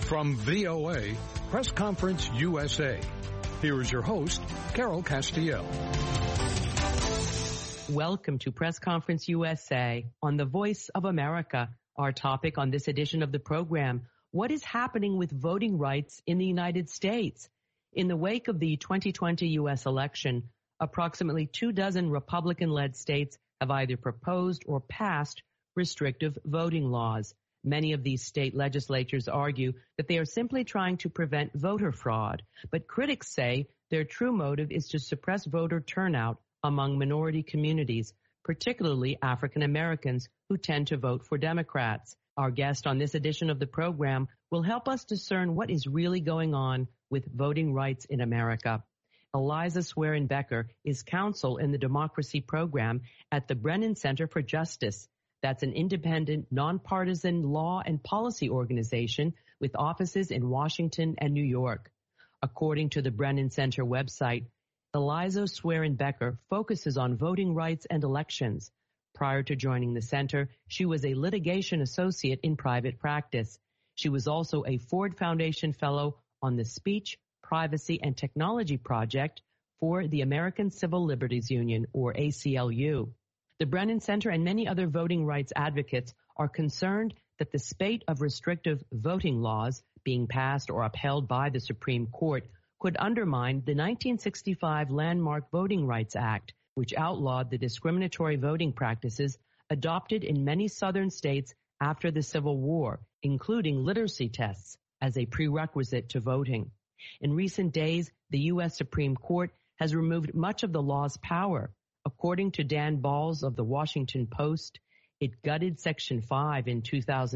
From VOA, Press Conference USA. Here is your host, Carol Castiel. Welcome to Press Conference USA on the Voice of America. Our topic on this edition of the program, what is happening with voting rights in the United States? In the wake of the 2020 U.S. election, approximately 24 Republican-led states have either proposed or passed restrictive voting laws. Many of these state legislatures argue that they are simply trying to prevent voter fraud, but critics say their true motive is to suppress voter turnout among minority communities, particularly African Americans who tend to vote for Democrats. Our guest on this edition of the program will help us discern what is really going on with voting rights in America. Eliza Swerin Becker is counsel in the Democracy Program at the Brennan Center for Justice. That's an independent, nonpartisan law and policy organization with offices in Washington and New York. According to the Brennan Center website, Eliza Swerin Becker focuses on voting rights and elections. Prior to joining the center, she was a litigation associate in private practice. She was also a Ford Foundation Fellow on the Speech, Privacy, and Technology Project for the American Civil Liberties Union, or ACLU. The Brennan Center and many other voting rights advocates are concerned that the spate of restrictive voting laws being passed or upheld by the Supreme Court could undermine the 1965 Landmark Voting Rights Act, which outlawed the discriminatory voting practices adopted in many southern states after the Civil War, including literacy tests as a prerequisite to voting. In recent days, the U.S. Supreme Court has removed much of the law's power. According to Dan Balls of the Washington Post, it gutted Section 5 in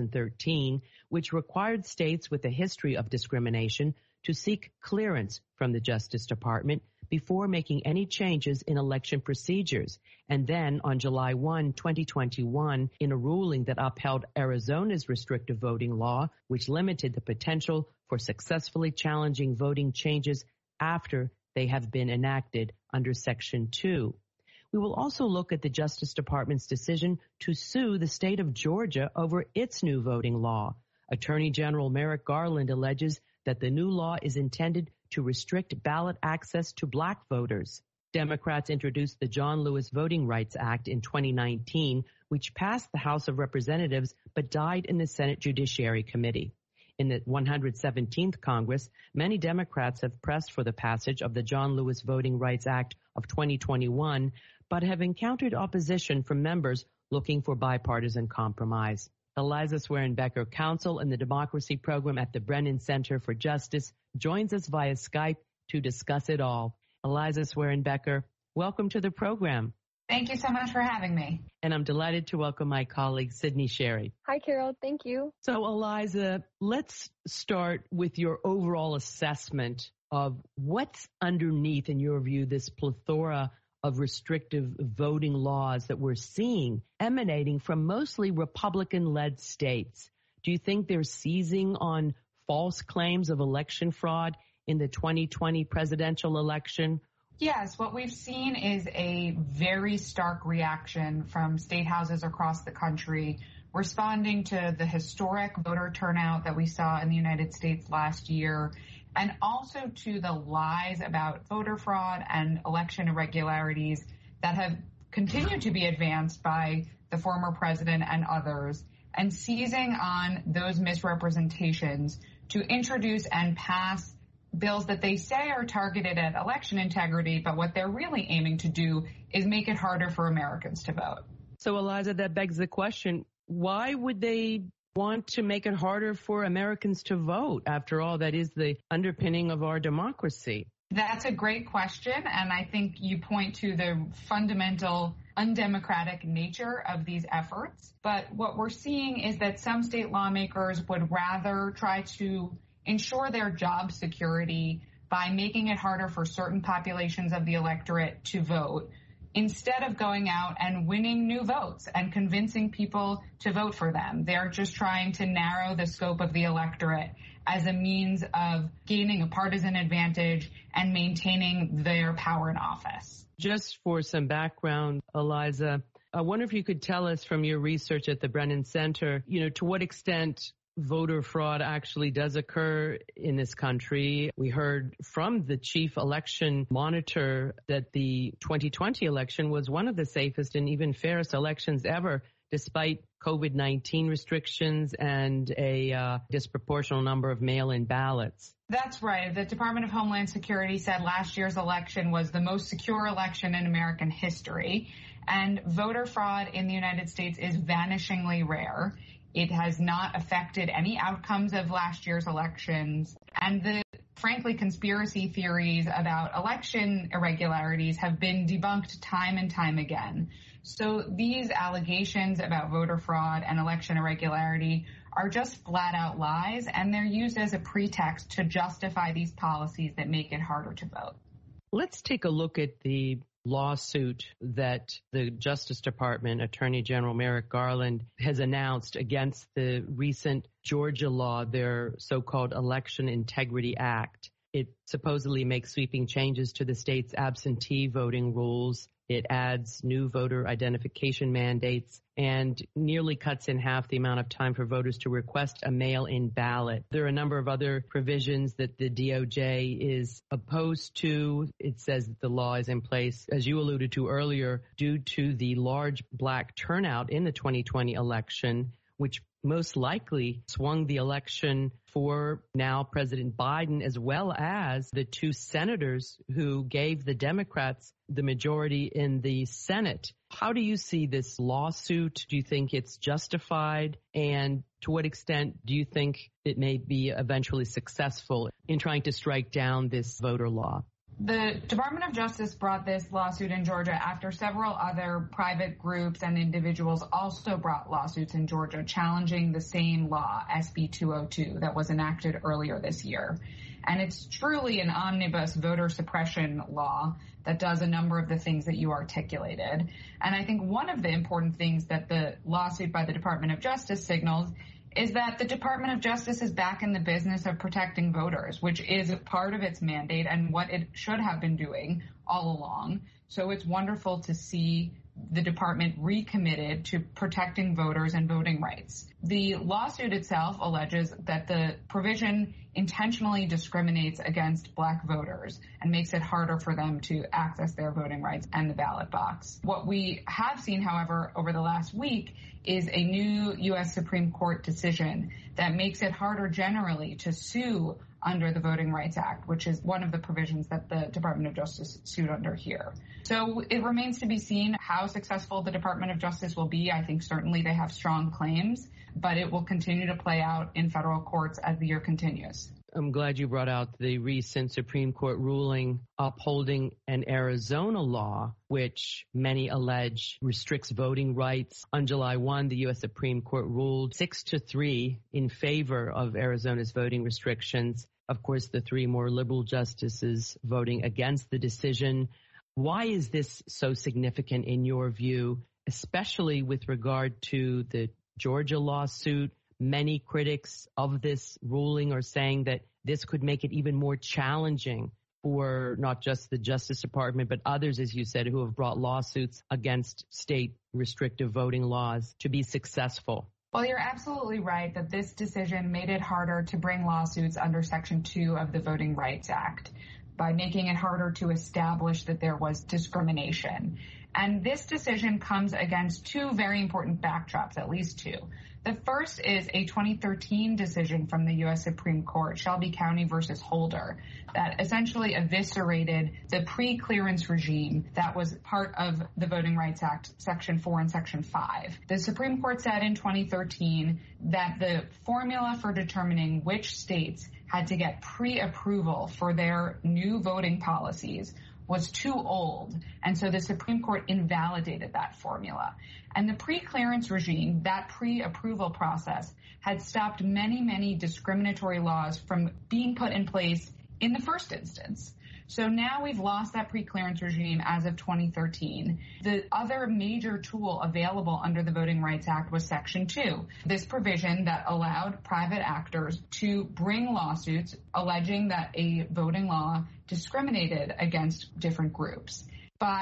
2013, which required states with a history of discrimination to seek clearance from the Justice Department before making any changes in election procedures. And then on July 1, 2021, in a ruling that upheld Arizona's restrictive voting law, which limited the potential for successfully challenging voting changes after they have been enacted under Section 2. We will also look at the Justice Department's decision to sue the state of Georgia over its new voting law. Attorney General Merrick Garland alleges that the new law is intended to restrict ballot access to black voters. Democrats introduced the John Lewis Voting Rights Act in 2019, which passed the House of Representatives but died in the Senate Judiciary Committee. In the 117th Congress, many Democrats have pressed for the passage of the John Lewis Voting Rights Act of 2021, but have encountered opposition from members looking for bipartisan compromise. Eliza Swerin Becker, counsel in the Democracy Program at the Brennan Center for Justice, joins us via Skype to discuss it all. Eliza Swerin Becker, welcome to the program. Thank you so much for having me. And I'm delighted to welcome my colleague, Sydney Sherry. Hi, Carol. Thank you. So, Eliza, let's start with your overall assessment of what's underneath, in your view, this plethora of restrictive voting laws that we're seeing emanating from mostly Republican-led states. Do you think they're seizing on false claims of election fraud in the 2020 presidential election? Yes, what we've seen is a very stark reaction from state houses across the country responding to the historic voter turnout that we saw in the United States last year, and also to the lies about voter fraud and election irregularities that have continued to be advanced by the former president and others, and seizing on those misrepresentations to introduce and pass bills that they say are targeted at election integrity, but what they're really aiming to do is make it harder for Americans to vote. So, Eliza, that begs the question, why would they want to make it harder for Americans to vote? After all, that is the underpinning of our democracy. That's a great question, and I think you point to the fundamental undemocratic nature of these efforts. But what we're seeing is that some state lawmakers would rather try to ensure their job security by making it harder for certain populations of the electorate to vote, instead of going out and winning new votes and convincing people to vote for them. They're just trying to narrow the scope of the electorate as a means of gaining a partisan advantage and maintaining their power in office. Just for some background, Eliza, I wonder if you could tell us from your research at the Brennan Center, to what extent voter fraud actually does occur in this country. We heard from the chief election monitor that the 2020 election was one of the safest and even fairest elections ever, despite COVID-19 restrictions and a disproportional number of mail-in ballots. That's right. The Department of Homeland Security said last year's election was the most secure election in American history. And voter fraud in the United States is vanishingly rare. It has not affected any outcomes of last year's elections. And the, frankly, conspiracy theories about election irregularities have been debunked time and time again. So these allegations about voter fraud and election irregularity are just flat out lies, and they're used as a pretext to justify these policies that make it harder to vote. Let's take a look at the lawsuit that the Justice Department Attorney General Merrick Garland has announced against the recent Georgia law, their so-called Election Integrity Act. It supposedly makes sweeping changes to the state's absentee voting rules. It adds new voter identification mandates and nearly cuts in half the amount of time for voters to request a mail-in ballot. There are a number of other provisions that the DOJ is opposed to. It says that the law is in place, as you alluded to earlier, due to the large black turnout in the 2020 election, which most likely swung the election for now President Biden, as well as the two senators who gave the Democrats the majority in the Senate. How do you see this lawsuit? Do you think it's justified? And to what extent do you think it may be eventually successful in trying to strike down this voter law? The Department of Justice brought this lawsuit in Georgia after several other private groups and individuals also brought lawsuits in Georgia challenging the same law, SB 202, that was enacted earlier this year. And it's truly an omnibus voter suppression law that does a number of the things that you articulated. And I think one of the important things that the lawsuit by the Department of Justice signals is that the Department of Justice is back in the business of protecting voters, which is part of its mandate and what it should have been doing all along. So it's wonderful to see the department recommitted to protecting voters and voting rights. The lawsuit itself alleges that the provision intentionally discriminates against black voters and makes it harder for them to access their voting rights and the ballot box. What we have seen, however, over the last week is a new U.S. Supreme Court decision that makes it harder generally to sue under the Voting Rights Act, which is one of the provisions that the Department of Justice sued under here. So it remains to be seen how successful the Department of Justice will be. I think certainly they have strong claims, but it will continue to play out in federal courts as the year continues. I'm glad you brought out the recent Supreme Court ruling upholding an Arizona law, which many allege restricts voting rights. On July 1, the U.S. Supreme Court ruled 6-3 in favor of Arizona's voting restrictions. Of course, the three more liberal justices voting against the decision. Why is this so significant in your view, especially with regard to the Georgia lawsuit? Many critics of this ruling are saying that this could make it even more challenging for not just the Justice Department, but others, as you said, who have brought lawsuits against state restrictive voting laws to be successful. Well, you're absolutely right that this decision made it harder to bring lawsuits under Section 2 of the Voting Rights Act by making it harder to establish that there was discrimination. And this decision comes against two very important backdrops, at least two. The first is a 2013 decision from the U.S. Supreme Court, Shelby County versus Holder, that essentially eviscerated the pre-clearance regime that was part of the Voting Rights Act, Section 4 and Section 5. The Supreme Court said in 2013 that the formula for determining which states had to get pre-approval for their new voting policies was too old, and so the Supreme Court invalidated that formula. And the pre-clearance regime, that pre-approval process, had stopped many, many discriminatory laws from being put in place in the first instance. So now we've lost that pre-clearance regime as of 2013. The other major tool available under the Voting Rights Act was Section 2, this provision that allowed private actors to bring lawsuits alleging that a voting law discriminated against different groups. By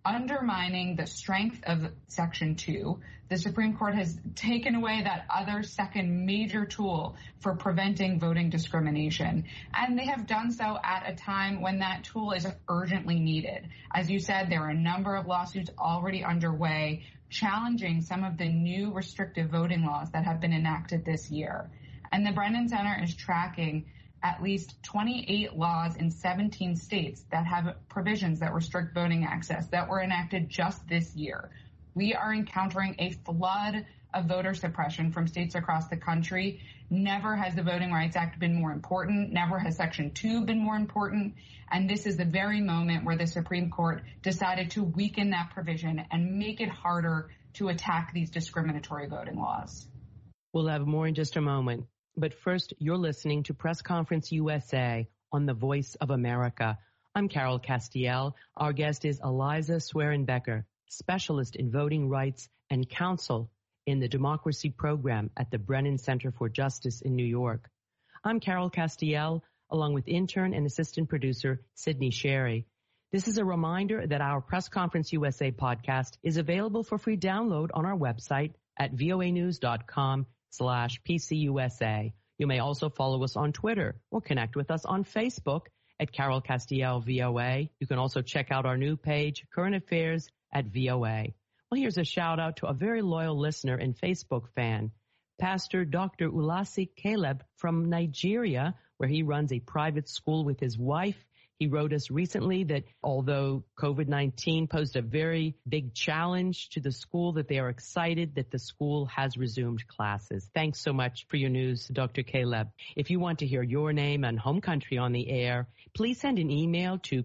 undermining the strength of Section 2. The Supreme Court has taken away that other second major tool for preventing voting discrimination. And they have done so at a time when that tool is urgently needed. As you said, there are a number of lawsuits already underway challenging some of the new restrictive voting laws that have been enacted this year. And the Brennan Center is tracking at least 28 laws in 17 states that have provisions that restrict voting access that were enacted just this year. We are encountering a flood of voter suppression from states across the country. Never has the Voting Rights Act been more important. Never has Section 2 been more important. And this is the very moment where the Supreme Court decided to weaken that provision and make it harder to attack these discriminatory voting laws. We'll have more in just a moment. But first, you're listening to Press Conference USA on the Voice of America. I'm Carol Castiel. Our guest is Eliza Swearenbecker, specialist in voting rights and counsel in the democracy program at the Brennan Center for Justice in New York. I'm Carol Castiel, along with intern and assistant producer Sydney Sherry. This is a reminder that our Press Conference USA podcast is available for free download on our website at voanews.com/PCUSA. You may also follow us on Twitter or connect with us on Facebook at Carol Castiel VOA. You can also check out our new page, Current Affairs at VOA. Well, here's a shout out to a very loyal listener and Facebook fan, Pastor Dr. Ulasi Caleb from Nigeria, where he runs a private school with his wife. He wrote us recently that although COVID-19 posed a very big challenge to the school, that they are excited that the school has resumed classes. Thanks so much for your news, Dr. Caleb. If you want to hear your name and home country on the air, please send an email to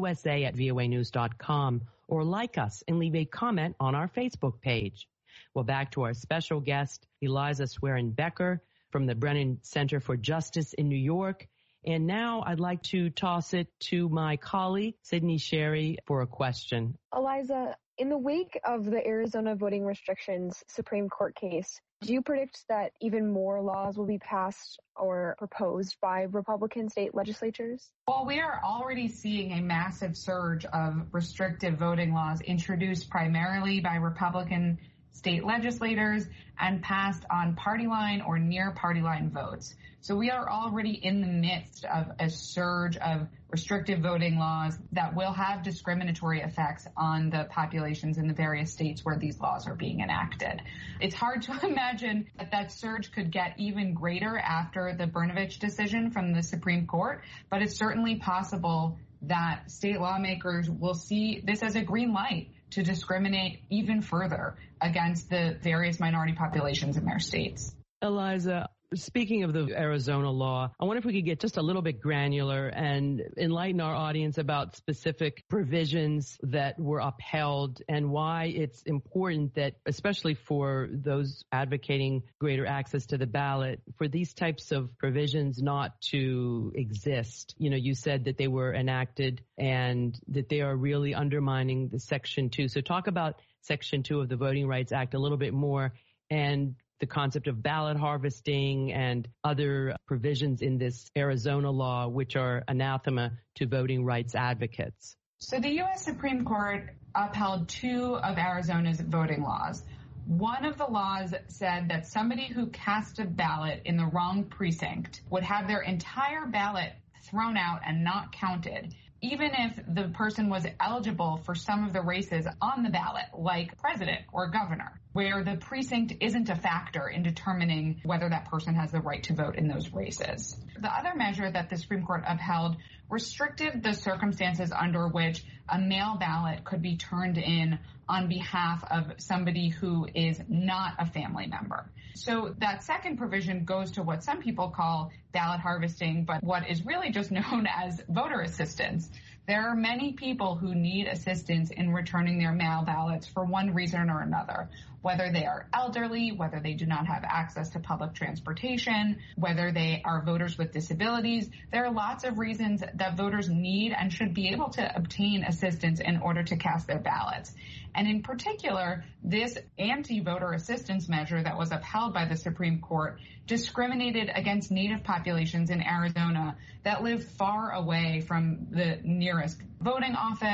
pcusa@voanews.com or like us and leave a comment on our Facebook page. Well, back to our special guest, Eliza Swearenbecker from the Brennan Center for Justice in New York. And now I'd like to toss it to my colleague, Sydney Sherry, for a question. Eliza, in the wake of the Arizona voting restrictions Supreme Court case, do you predict that even more laws will be passed or proposed by Republican state legislatures? Well, we are already seeing a massive surge of restrictive voting laws introduced primarily by Republican state legislators and passed on party line or near party line votes. So we are already in the midst of a surge of restrictive voting laws that will have discriminatory effects on the populations in the various states where these laws are being enacted. It's hard to imagine that that surge could get even greater after the Brnovich decision from the Supreme Court, but it's certainly possible that state lawmakers will see this as a green light to discriminate even further against the various minority populations in their states. Eliza, speaking of the Arizona law, I wonder if we could get just a little bit granular and enlighten our audience about specific provisions that were upheld and why it's important that, especially for those advocating greater access to the ballot, for these types of provisions not to exist. You know, you said that they were enacted and that they are really undermining the Section 2. So talk about Section 2 of the Voting Rights Act a little bit more and the concept of ballot harvesting and other provisions in this Arizona law, which are anathema to voting rights advocates. So the U.S. Supreme Court upheld two of Arizona's voting laws. One of the laws said that somebody who cast a ballot in the wrong precinct would have their entire ballot thrown out and not counted, even if the person was eligible for some of the races on the ballot, like president or governor, where the precinct isn't a factor in determining whether that person has the right to vote in those races. The other measure that the Supreme Court upheld restricted the circumstances under which a mail ballot could be turned in on behalf of somebody who is not a family member. So that second provision goes to what some people call ballot harvesting, but what is really just known as voter assistance. There are many people who need assistance in returning their mail ballots for one reason or another, whether they are elderly, whether they do not have access to public transportation, whether they are voters with disabilities. There are lots of reasons that voters need and should be able to obtain assistance in order to cast their ballots. And in particular, this anti-voter assistance measure that was upheld by the Supreme Court discriminated against Native populations in Arizona that live far away from the nearest voting office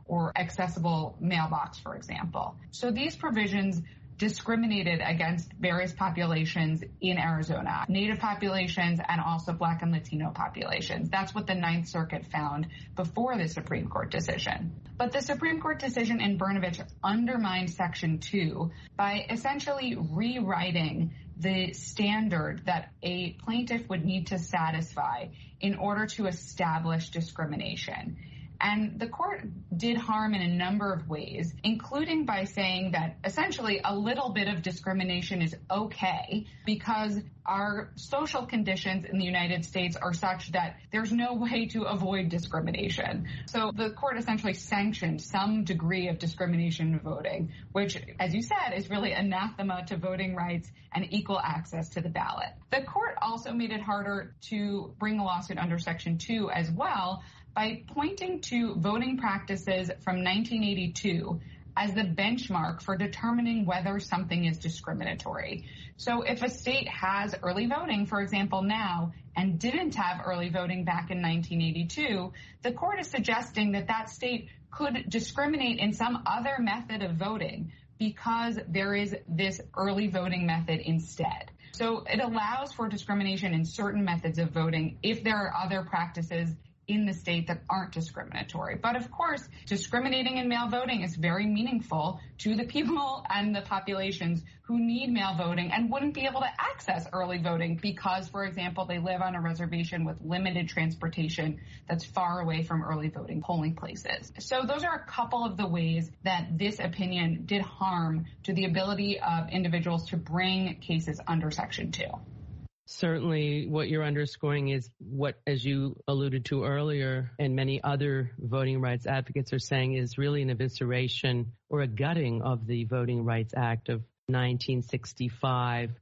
or accessible mailbox, for example. So these provisions discriminated against various populations in Arizona, Native populations and also Black and Latino populations. That's what the Ninth Circuit found before the Supreme Court decision. But the Supreme Court decision in Brnovich undermined Section 2 by essentially rewriting the standard that a plaintiff would need to satisfy in order to establish discrimination. And the court did harm in a number of ways, including by saying that essentially a little bit of discrimination is okay because our social conditions in the United States are such that there's no way to avoid discrimination. So the court essentially sanctioned some degree of discrimination in voting, which, as you said, is really anathema to voting rights and equal access to the ballot. The court also made it harder to bring a lawsuit under Section 2 as well, by pointing to voting practices from 1982 as the benchmark for determining whether something is discriminatory. So if a state has early voting, for example, now, and didn't have early voting back in 1982, the court is suggesting that that state could discriminate in some other method of voting because there is this early voting method instead. So it allows for discrimination in certain methods of voting if there are other practices in the state that aren't discriminatory. But of course, discriminating in mail voting is very meaningful to the people and the populations who need mail voting and wouldn't be able to access early voting because, for example, they live on a reservation with limited transportation that's far away from early voting polling places. So those are a couple of the ways that this opinion did harm to the ability of individuals to bring cases under Section 2. Certainly what you're underscoring is what, as you alluded to earlier, and many other voting rights advocates are saying is really an evisceration or a gutting of the Voting Rights Act of 1965.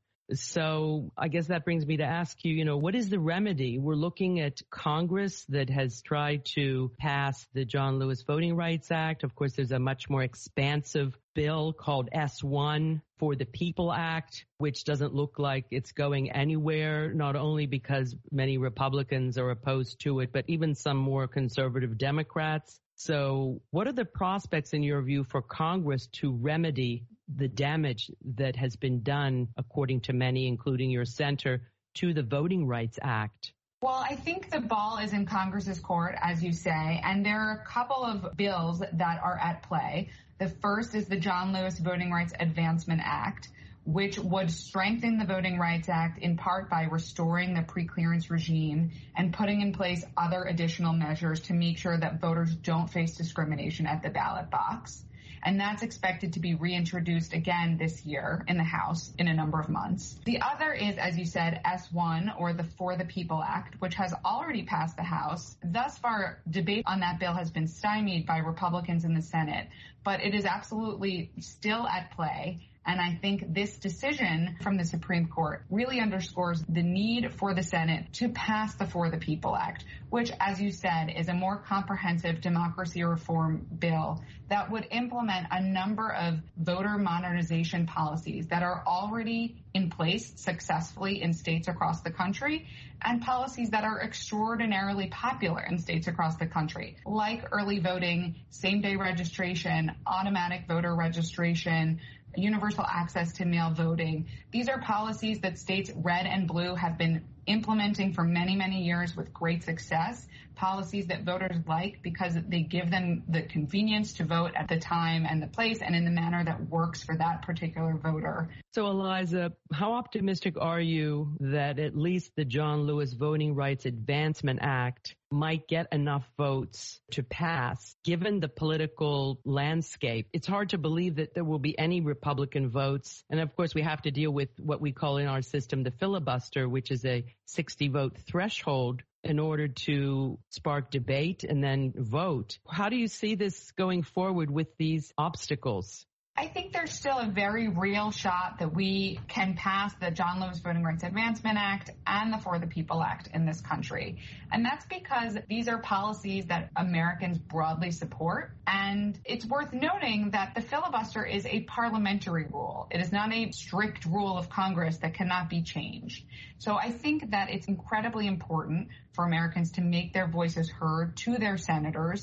So I guess that brings me to ask you, what is the remedy? We're looking at Congress that has tried to pass the John Lewis Voting Rights Act. Of course, there's a much more expansive bill called S1 for the People Act, which doesn't look like it's going anywhere, not only because many Republicans are opposed to it, but even some more conservative Democrats. So what are the prospects, in your view, for Congress to remedy the damage that has been done, according to many, including your center, to the Voting Rights Act? Well, I think the ball is in Congress's court, as you say, and there are a couple of bills that are at play. The first is the John Lewis Voting Rights Advancement Act, which would strengthen the Voting Rights Act in part by restoring the preclearance regime and putting in place other additional measures to make sure that voters don't face discrimination at the ballot box. And that's expected to be reintroduced again this year in the House in a number of months. The other is, as you said, S1, or the For the People Act, which has already passed the House. Thus far, debate on that bill has been stymied by Republicans in the Senate, but it is absolutely still at play. And I think this decision from the Supreme Court really underscores the need for the Senate to pass the For the People Act, which, as you said, is a more comprehensive democracy reform bill that would implement a number of voter modernization policies that are already in place successfully in states across the country, and policies that are extraordinarily popular in states across the country, like early voting, same-day registration, automatic voter registration, universal access to mail voting. These are policies that states red and blue have been implementing for many, many years with great success, policies that voters like because they give them the convenience to vote at the time and the place and in the manner that works for that particular voter. So, Eliza, how optimistic are you that at least the John Lewis Voting Rights Advancement Act might get enough votes to pass, given the political landscape? It's hard to believe that there will be any Republican votes. And of course, we have to deal with what we call in our system the filibuster, which is a 60-vote threshold in order to spark debate and then vote. How do you see this going forward with these obstacles? I think there's still a very real shot that we can pass the John Lewis Voting Rights Advancement Act and the For the People Act in this country. And that's because these are policies that Americans broadly support. And it's worth noting that the filibuster is a parliamentary rule. It is not a strict rule of Congress that cannot be changed. So I think that it's incredibly important for Americans to make their voices heard to their senators,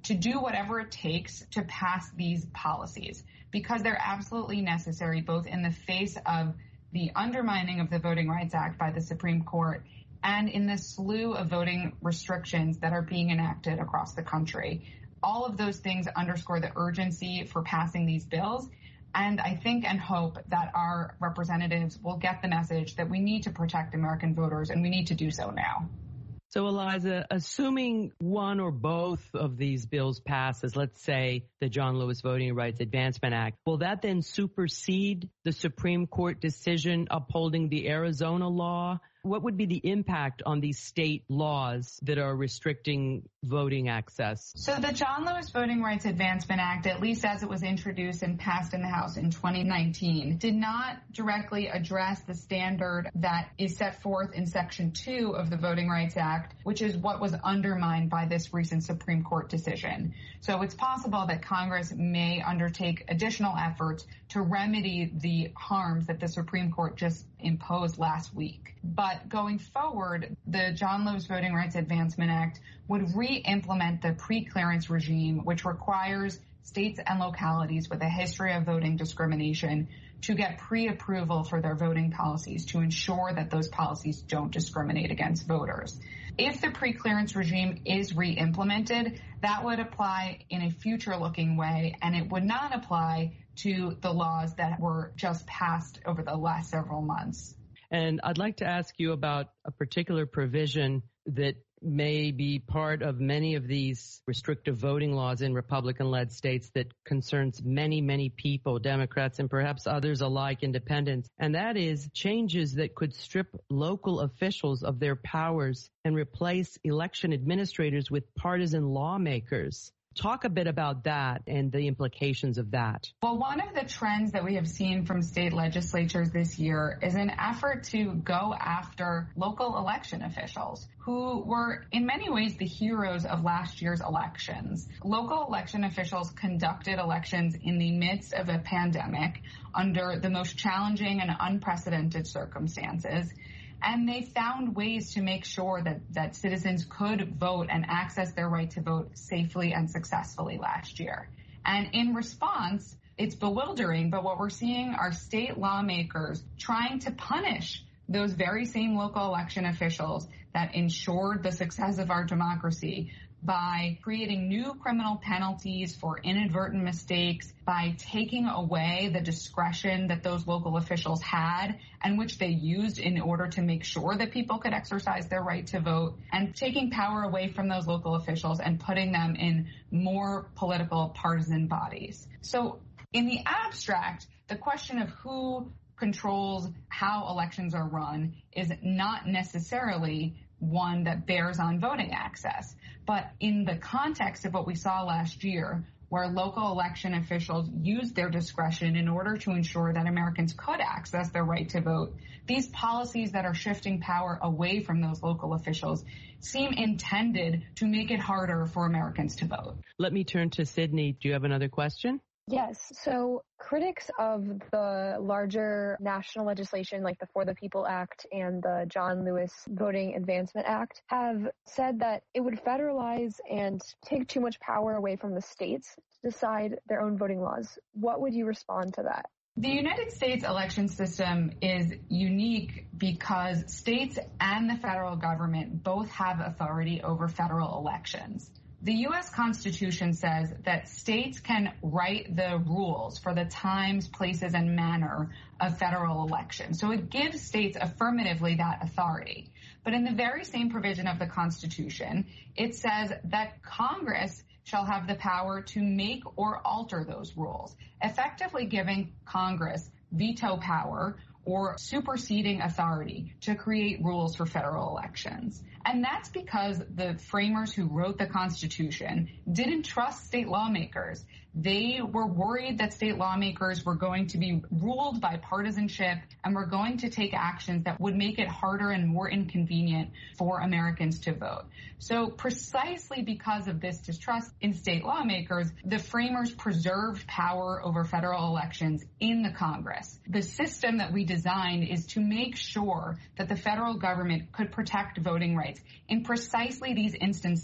to do whatever it takes to pass these policies, because they're absolutely necessary, both in the face of the undermining of the Voting Rights Act by the Supreme Court and in the slew of voting restrictions that are being enacted across the country. All of those things underscore the urgency for passing these bills. And I think and hope that our representatives will get the message that we need to protect American voters, and we need to do so now. So, Eliza, assuming one or both of these bills passes, let's say the John Lewis Voting Rights Advancement Act, will that then supersede the Supreme Court decision upholding the Arizona law? What would be the impact on these state laws that are restricting voting access? So the John Lewis Voting Rights Advancement Act, at least as it was introduced and passed in the House in 2019, did not directly address the standard that is set forth in Section 2 of the Voting Rights Act, which is what was undermined by this recent Supreme Court decision. So it's possible that Congress may undertake additional efforts to remedy the harms that the Supreme Court just imposed last week. But going forward, the John Lewis Voting Rights Advancement Act would re-implement the pre-clearance regime, which requires states and localities with a history of voting discrimination to get pre-approval for their voting policies to ensure that those policies don't discriminate against voters. If the pre-clearance regime is re-implemented, that would apply in a future-looking way, and it would not apply to the laws that were just passed over the last several months. And I'd like to ask you about a particular provision that may be part of many of these restrictive voting laws in Republican-led states that concerns many, many people, Democrats and perhaps others alike, independents, and that is changes that could strip local officials of their powers and replace election administrators with partisan lawmakers. Talk a bit about that and the implications of that. Well, one of the trends that we have seen from state legislatures this year is an effort to go after local election officials who were in many ways the heroes of last year's elections. Local election officials conducted elections in the midst of a pandemic under the most challenging and unprecedented circumstances. And they found ways to make sure that citizens could vote and access their right to vote safely and successfully last year. And in response, it's bewildering, but what we're seeing are state lawmakers trying to punish those very same local election officials that ensured the success of our democracy by creating new criminal penalties for inadvertent mistakes, by taking away the discretion that those local officials had and which they used in order to make sure that people could exercise their right to vote, and taking power away from those local officials and putting them in more political partisan bodies. So in the abstract, the question of who controls how elections are run is not necessarily one that bears on voting access. But in the context of what we saw last year, where local election officials used their discretion in order to ensure that Americans could access their right to vote, these policies that are shifting power away from those local officials seem intended to make it harder for Americans to vote. Let me turn to Sydney. Do you have another question? Yes. So critics of the larger national legislation like the For the People Act and the John Lewis Voting Advancement Act have said that it would federalize and take too much power away from the states to decide their own voting laws. What would you respond to that? The United States election system is unique because states and the federal government both have authority over federal elections. The U.S. Constitution says that states can write the rules for the times, places, and manner of federal elections. So it gives states affirmatively that authority. But in the very same provision of the Constitution, it says that Congress shall have the power to make or alter those rules, effectively giving Congress veto power or superseding authority to create rules for federal elections. And that's because the framers who wrote the Constitution didn't trust state lawmakers. They were worried that state lawmakers were going to be ruled by partisanship and were going to take actions that would make it harder and more inconvenient for Americans to vote. So precisely because of this distrust in state lawmakers, the framers preserved power over federal elections in the Congress. The system that we designed is to make sure that the federal government could protect voting rights in precisely these instances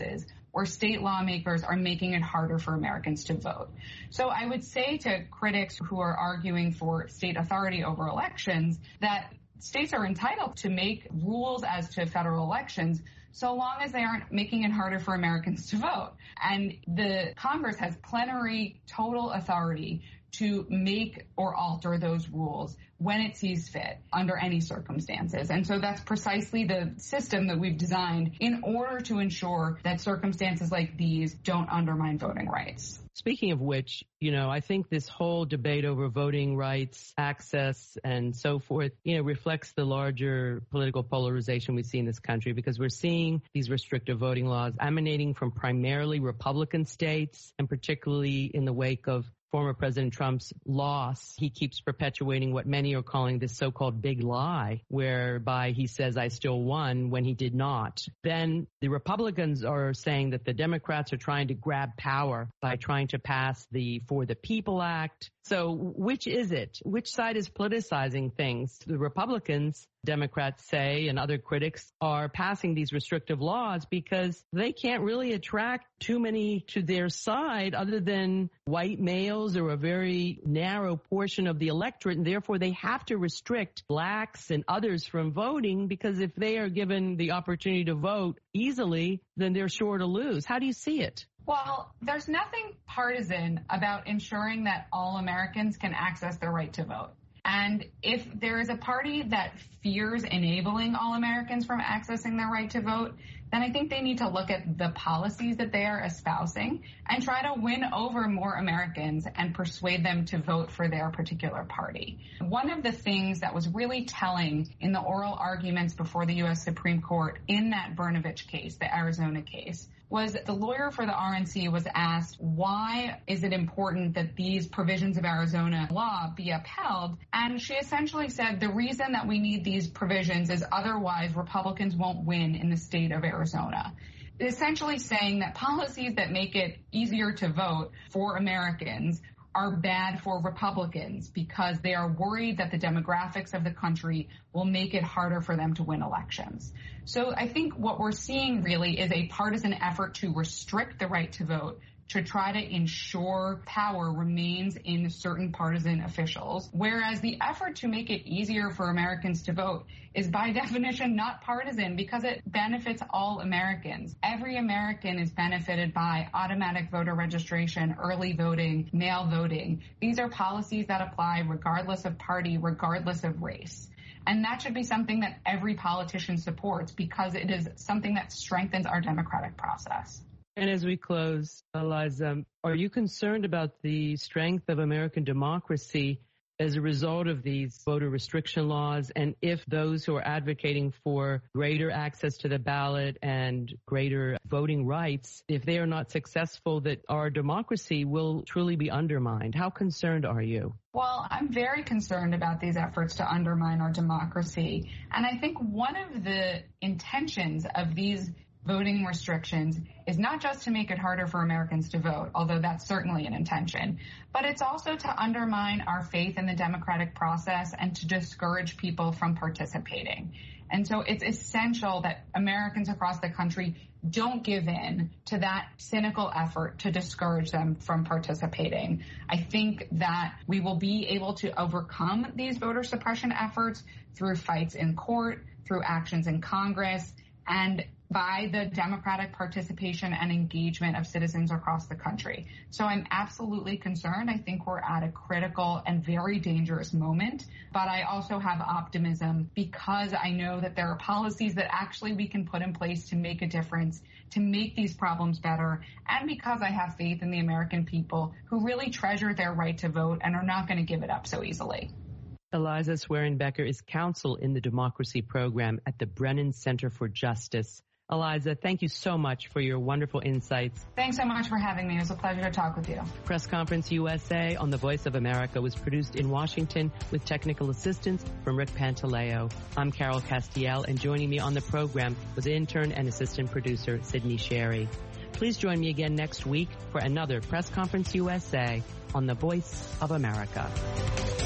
where state lawmakers are making it harder for Americans to vote. So I would say to critics who are arguing for state authority over elections that states are entitled to make rules as to federal elections so long as they aren't making it harder for Americans to vote. And the Congress has plenary total authority to make or alter those rules when it sees fit under any circumstances. And so that's precisely the system that we've designed in order to ensure that circumstances like these don't undermine voting rights. Speaking of which, I think this whole debate over voting rights, access, and so forth, reflects the larger political polarization we see in this country, because we're seeing these restrictive voting laws emanating from primarily Republican states, and particularly in the wake of former President Trump's loss. He keeps perpetuating what many are calling this so-called big lie, whereby he says, I still won, when he did not. Then the Republicans are saying that the Democrats are trying to grab power by trying to pass the For the People Act. So which is it? Which side is politicizing things? The Republicans, Democrats say, and other critics are passing these restrictive laws because they can't really attract too many to their side other than white males or a very narrow portion of the electorate, and therefore they have to restrict blacks and others from voting, because if they are given the opportunity to vote easily, then they're sure to lose. How do you see it? Well, there's nothing partisan about ensuring that all Americans can access their right to vote. And if there is a party that fears enabling all Americans from accessing their right to vote, then I think they need to look at the policies that they are espousing and try to win over more Americans and persuade them to vote for their particular party. One of the things that was really telling in the oral arguments before the U.S. Supreme Court in that Brnovich case, the Arizona case, was the lawyer for the RNC was asked, why is it important that these provisions of Arizona law be upheld? And she essentially said the reason that we need these provisions is otherwise Republicans won't win in the state of Arizona. Essentially saying that policies that make it easier to vote for Americans are bad for Republicans because they are worried that the demographics of the country will make it harder for them to win elections. So I think what we're seeing really is a partisan effort to restrict the right to vote, to try to ensure power remains in certain partisan officials, whereas the effort to make it easier for Americans to vote is by definition not partisan because it benefits all Americans. Every American is benefited by automatic voter registration, early voting, mail voting. These are policies that apply regardless of party, regardless of race. And that should be something that every politician supports because it is something that strengthens our democratic process. And as we close, Eliza, are you concerned about the strength of American democracy as a result of these voter restriction laws? And if those who are advocating for greater access to the ballot and greater voting rights, if they are not successful, that our democracy will truly be undermined? How concerned are you? Well, I'm very concerned about these efforts to undermine our democracy. And I think one of the intentions of these voting restrictions is not just to make it harder for Americans to vote, although that's certainly an intention, but it's also to undermine our faith in the democratic process and to discourage people from participating. And so it's essential that Americans across the country don't give in to that cynical effort to discourage them from participating. I think that we will be able to overcome these voter suppression efforts through fights in court, through actions in Congress, and by the democratic participation and engagement of citizens across the country. So I'm absolutely concerned. I think we're at a critical and very dangerous moment, but I also have optimism because I know that there are policies that actually we can put in place to make a difference, to make these problems better, and because I have faith in the American people who really treasure their right to vote and are not going to give it up so easily. Eliza Swearingen-Becker is counsel in the Democracy Program at the Brennan Center for Justice. Eliza, thank you so much for your wonderful insights. Thanks so much for having me. It was a pleasure to talk with you. Press Conference USA on the Voice of America was produced in Washington with technical assistance from Rick Pantaleo. I'm Carol Castiel, and joining me on the program was intern and assistant producer Sydney Sherry. Please join me again next week for another Press Conference USA on the Voice of America.